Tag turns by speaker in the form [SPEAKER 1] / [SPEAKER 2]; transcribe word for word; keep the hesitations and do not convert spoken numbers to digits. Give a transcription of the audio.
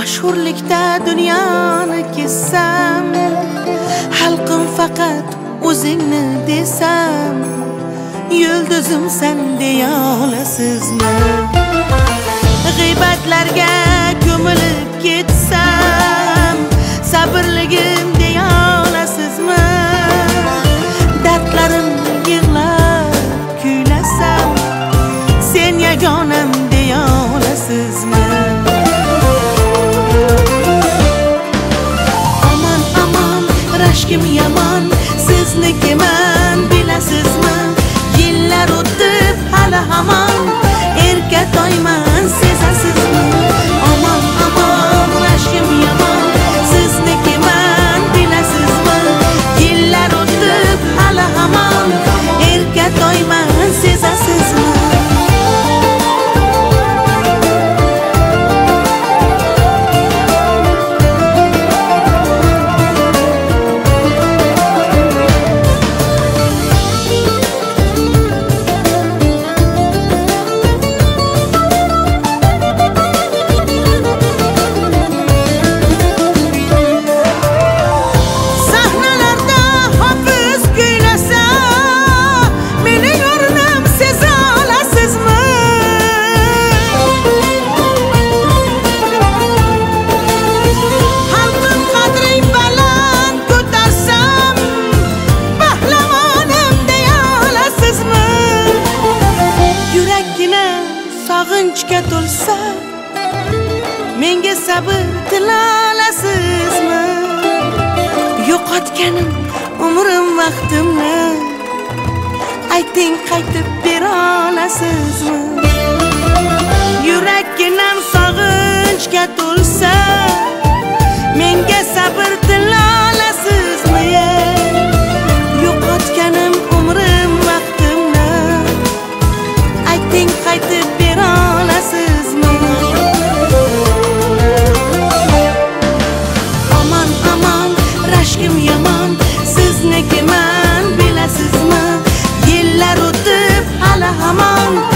[SPEAKER 1] Mashhurlikda dunyoni kessam, xalqim faqat o'zingni desam, yulduzimsan deya olasizmi? G'iybatlarga ko'milib ketsam, sabrligim deya olasizmi? Dardlarim yig'lab kuylasam, sen yagonam deya olasizmi? Aman aman rashkim yomon, siznikiman bilasizmi? Yillar o'tib hali hamon erkatoyman, sezasizmi? Aman aman rashkim yomon, siznikiman bilasizmi? Yillar o'tib hali hamon erkatoyman, sezasizmi? Sog'inchga to'lsa, menga sabr tilolasizmi? Yo'qotganim umrim vaqtimni, ayting qaytib bera olasizmi? Yurakginam sog'inchga to'lsa, menga sabr tilolasizmi? Yo'qotganim umrim vaqtimni, ayting qaytib bera olasizmi? Aman aman rashkim yomon, siznikiman bilasizmi? Yillar o'tib hali hamon